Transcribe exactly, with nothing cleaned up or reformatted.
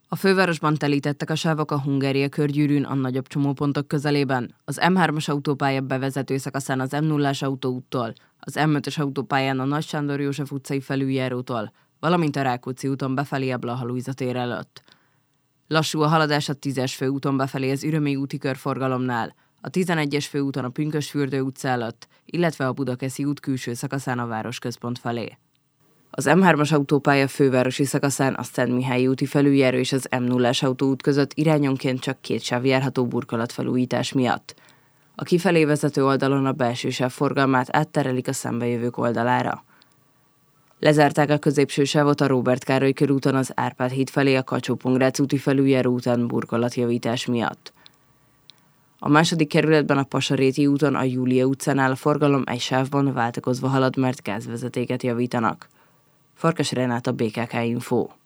A fővárosban telítettek a sávok a Hungária körgyűrűn a nagyobb csomópontok közelében, az em hármas autópálya bevezető szakaszán az em nullás autóúttól, az em ötös autópályán a Nagy Sándor József utcai felüljárótól, valamint a Rákóczi úton befelé a Blaha Lujza tér előtt. Lassú a haladás a tízes főúton befelé az Ürömi úti körforgalomnál, a tizenegyes főúton a Pünkösdfürdő utca előtt, illetve a Budakeszi út külső szakaszán a városközpont felé. Az em hármas autópálya fővárosi szakaszán a Szentmihályi úti felüljáró és az em nullás autóút között irányonként csak két sáv járható burkolatfelújítás miatt. A kifelé vezető oldalon a belső sáv forgalmát átterelik a szembejövők oldalára. Lezárták a középső sávot a Róbert Károly körúton az Árpád híd felé a Kacsó-Pongrác úti felüljáró után burkolatjavítás miatt. A második kerületben a Pasaréti úton a Júlia utcánál a forgalom egy sávban váltakozva halad, mert gázvezetéket javítanak. Farkas Renáta, bé ká ká Info.